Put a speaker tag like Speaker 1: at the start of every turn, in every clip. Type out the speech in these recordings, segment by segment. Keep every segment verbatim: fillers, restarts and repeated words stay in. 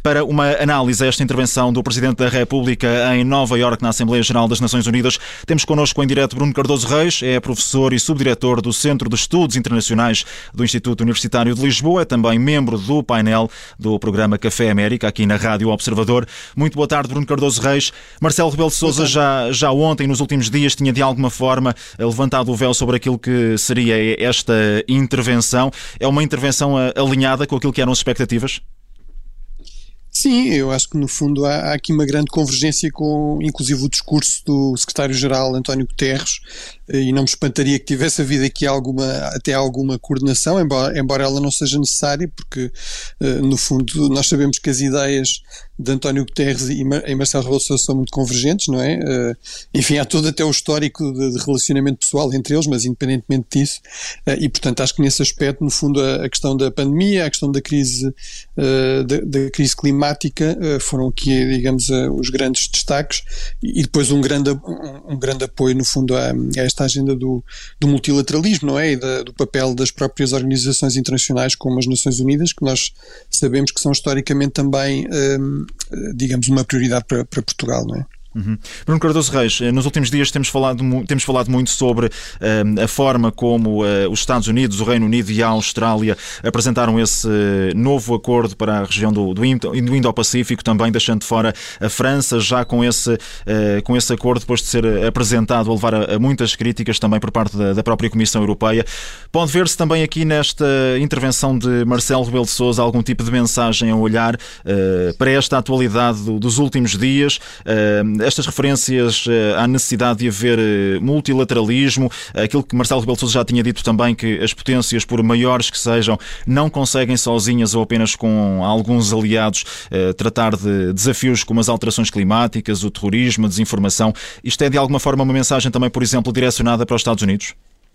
Speaker 1: para uma análise a esta intervenção do Presidente da República em Nova Iorque na Assembleia Geral das Nações Unidas. Temos connosco em direto Bruno Cardoso Reis, é professor e subdiretor do Centro de Estudos Internacionais do Instituto Universitário de Lisboa, é também membro do painel do programa Café América, aqui na Rádio Observador. Muito boa tarde, Bruno Cardoso Reis. Marcelo Rebelo de Sousa já, já ontem, nos últimos dias, tinha de alguma forma levantado o véu sobre aquilo que seria esta intervenção. É uma intervenção alinhada com aquilo que eram as expectativas?
Speaker 2: Sim, eu acho que no fundo há, há aqui uma grande convergência com, inclusive, o discurso do secretário-geral António Guterres, e não me espantaria que tivesse havido aqui alguma, até alguma coordenação, embora, embora ela não seja necessária, porque no fundo nós sabemos que as ideias de António Guterres e Marcelo Rebelo de Sousa são muito convergentes, não é? Enfim, há todo até o histórico de, de relacionamento pessoal entre eles, mas independentemente disso, e portanto acho que nesse aspecto, no fundo, a, a questão da pandemia, a questão da crise, da, da crise climática foram aqui, digamos, os grandes destaques, e depois um grande, um, um grande apoio, no fundo, a, a esta agenda do, do multilateralismo, não é? E da, do papel das próprias organizações internacionais como as Nações Unidas, que nós sabemos que são historicamente também, um, digamos, uma prioridade para, para Portugal, não é?
Speaker 1: Uhum. Bruno Cardoso Reis, nos últimos dias temos falado, temos falado muito sobre uh, a forma como uh, os Estados Unidos, o Reino Unido e a Austrália apresentaram esse uh, novo acordo para a região do, do Indo-Pacífico, também deixando de fora a França, já com esse, uh, com esse acordo depois de ser apresentado, a levar a, a muitas críticas também por parte da, da própria Comissão Europeia. Pode ver-se também aqui nesta intervenção de Marcelo Rebelo de Sousa algum tipo de mensagem a olhar uh, para esta atualidade do, dos últimos dias, uh, estas referências à necessidade de haver multilateralismo, aquilo que Marcelo Rebelo de Sousa já tinha dito também, que as potências, por maiores que sejam, não conseguem sozinhas ou apenas com alguns aliados tratar de desafios como as alterações climáticas, o terrorismo, a desinformação. Isto é de alguma forma uma mensagem também, por exemplo, direcionada para os Estados Unidos?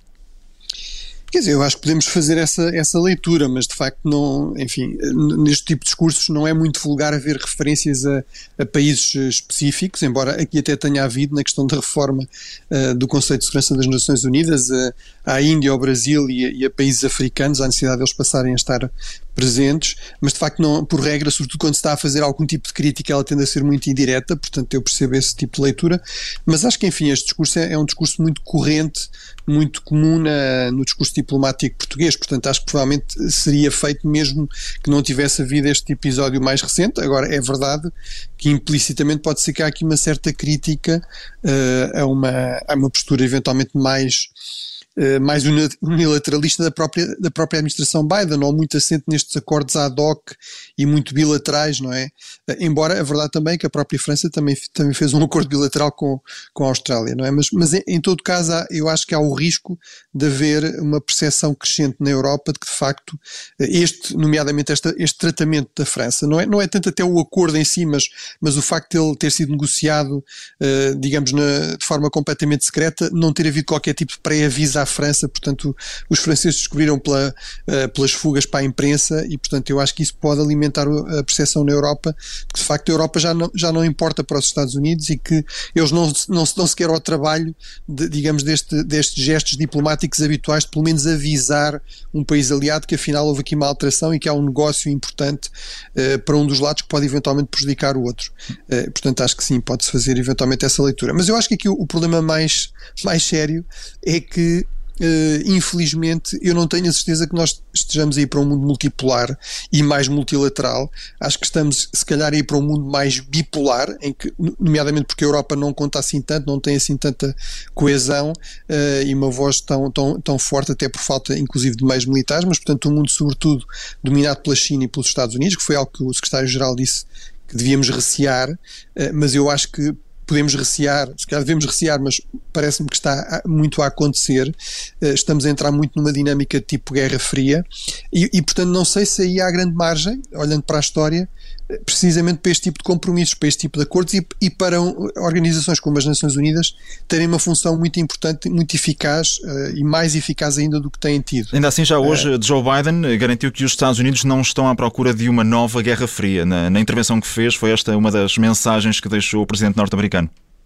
Speaker 2: Quer dizer, eu acho que podemos fazer essa, essa leitura, mas de facto não, enfim, neste tipo de discursos não é muito vulgar haver referências a, a países específicos, embora aqui até tenha havido na questão da reforma uh, do Conselho de Segurança das Nações Unidas, uh, à Índia, ao Brasil e a, e a países africanos, a necessidade deles passarem a estar presentes, mas de facto não, por regra, sobretudo quando se está a fazer algum tipo de crítica, ela tende a ser muito indireta, portanto eu percebo esse tipo de leitura, mas acho que enfim este discurso é, é um discurso muito corrente, muito comum na, no discurso diplomático português, portanto acho que provavelmente seria feito mesmo que não tivesse havido este episódio mais recente. Agora é verdade que implicitamente pode ser que há aqui uma certa crítica uh, a, uma, a uma postura eventualmente mais Uh, mais unilateralista da própria, da própria administração Biden, ou muito assente nestes acordos ad hoc e muito bilaterais, não é? Uh, embora a verdade também é que a própria França também, também fez um acordo bilateral com, com a Austrália, não é? Mas, mas em, em todo caso há, eu acho que há o risco de haver uma percepção crescente na Europa de que de facto este, nomeadamente esta, este tratamento da França, não é, não é tanto até o acordo em si, mas, mas o facto de ele ter sido negociado, uh, digamos, na, de forma completamente secreta, não ter havido qualquer tipo de pré-aviso à França, portanto os franceses descobriram pela, uh, pelas fugas para a imprensa e portanto eu acho que isso pode alimentar a percepção na Europa de que de facto a Europa já não, já não importa para os Estados Unidos e que eles não, não se dão sequer ao trabalho de, digamos, deste, destes gestos diplomáticos habituais de pelo menos avisar um país aliado que afinal houve aqui uma alteração e que há um negócio importante uh, para um dos lados que pode eventualmente prejudicar o outro. Uh, portanto acho que sim, pode-se fazer eventualmente essa leitura, mas eu acho que aqui o, o problema mais, mais sério é que Uh, infelizmente eu não tenho a certeza que nós estejamos a ir para um mundo multipolar e mais multilateral. Acho que estamos se calhar a ir para um mundo mais bipolar, em que, nomeadamente porque a Europa não conta assim tanto, não tem assim tanta coesão uh, e uma voz tão, tão, tão forte, até por falta inclusive de meios militares, mas portanto um mundo sobretudo dominado pela China e pelos Estados Unidos, que foi algo que o secretário-geral disse que devíamos recear, uh, mas eu acho que podemos recear, se calhar devemos recear, mas parece-me que está muito a acontecer. Estamos a entrar muito numa dinâmica de tipo Guerra Fria e, e portanto não sei se aí há grande margem, olhando para a história, precisamente para este tipo de compromissos, para este tipo de acordos e, e para organizações como as Nações Unidas terem uma função muito importante, muito eficaz uh, e mais eficaz ainda do que têm tido.
Speaker 1: Ainda assim, já hoje uh, Joe Biden garantiu que os Estados Unidos não estão à procura de uma nova Guerra Fria. Na, na intervenção que fez, foi esta uma das mensagens que deixou o presidente norte-americano.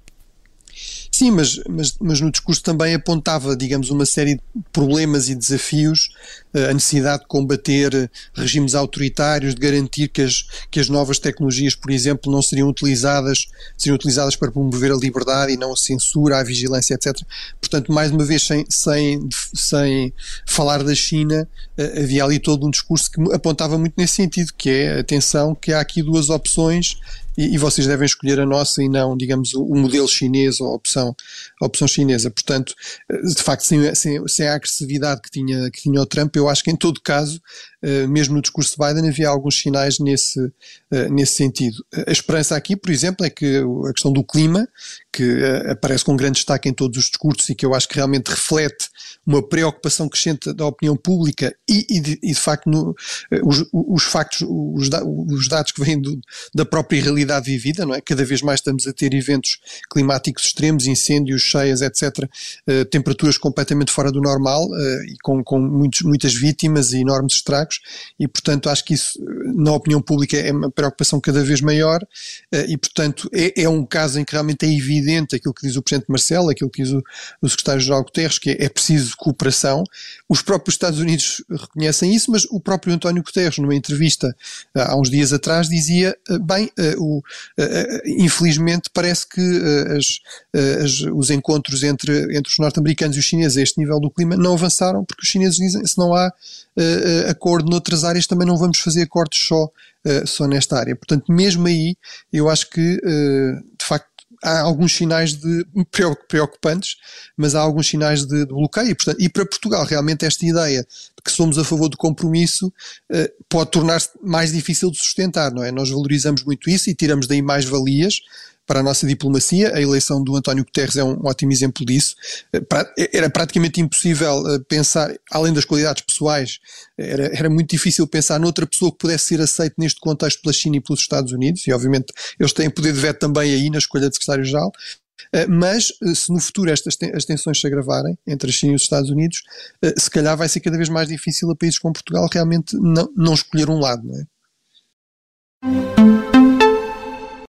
Speaker 2: Sim, mas, mas, mas no discurso também apontava, digamos, uma série de problemas e desafios a necessidade de combater regimes autoritários, de garantir que as, que as novas tecnologias, por exemplo, não seriam utilizadas, seriam utilizadas para promover a liberdade e não a censura, a vigilância, etcétera. Portanto, mais uma vez, sem, sem, sem falar da China, havia ali todo um discurso que apontava muito nesse sentido, que é, atenção, que há aqui duas opções e, e vocês devem escolher a nossa e não, digamos, o, o modelo chinês ou a opção, a opção chinesa. Portanto, de facto, sem, sem, sem a agressividade que tinha, que tinha o Trump, eu acho que em todo caso, Uh, mesmo no discurso de Biden havia alguns sinais nesse, uh, nesse sentido. A esperança aqui, por exemplo, é que a questão do clima, que uh, aparece com grande destaque em todos os discursos e que eu acho que realmente reflete uma preocupação crescente da opinião pública e, e, de, e de facto no, uh, os, os factos, os, da, os dados que vêm do, da própria realidade vivida, não é? Cada vez mais estamos a ter eventos climáticos extremos, incêndios, cheias, etcétera, uh, temperaturas completamente fora do normal uh, e com, com muitos, muitas vítimas e enormes estragos. E, portanto, acho que isso, na opinião pública, é uma preocupação cada vez maior e, portanto, é, é um caso em que realmente é evidente aquilo que diz o Presidente Marcelo, aquilo que diz o, o Secretário-Geral Guterres, que é, é preciso cooperação. Os próprios Estados Unidos reconhecem isso, mas o próprio António Guterres, numa entrevista há uns dias atrás, dizia, bem, o, infelizmente parece que as, as, os encontros entre, entre os norte-americanos e os chineses a este nível do clima não avançaram, porque os chineses dizem, se não há Uh, acordo noutras áreas, também não vamos fazer acordos só, uh, só nesta área. Portanto, mesmo aí, eu acho que, uh, de facto, há alguns sinais de preocupantes, mas há alguns sinais de, de bloqueio. E, portanto, e para Portugal, realmente, esta ideia de que somos a favor do compromisso uh, pode tornar-se mais difícil de sustentar, não é? Nós valorizamos muito isso e tiramos daí mais valias para a nossa diplomacia. A eleição do António Guterres é um ótimo exemplo disso. Era praticamente impossível pensar, além das qualidades pessoais, era, era muito difícil pensar noutra pessoa que pudesse ser aceita neste contexto pela China e pelos Estados Unidos, e obviamente eles têm poder de veto também aí na escolha de secretário-geral. Mas se no futuro estas as tensões se agravarem entre a China e os Estados Unidos, se calhar vai ser cada vez mais difícil a países como Portugal realmente não, não escolher um lado, não é?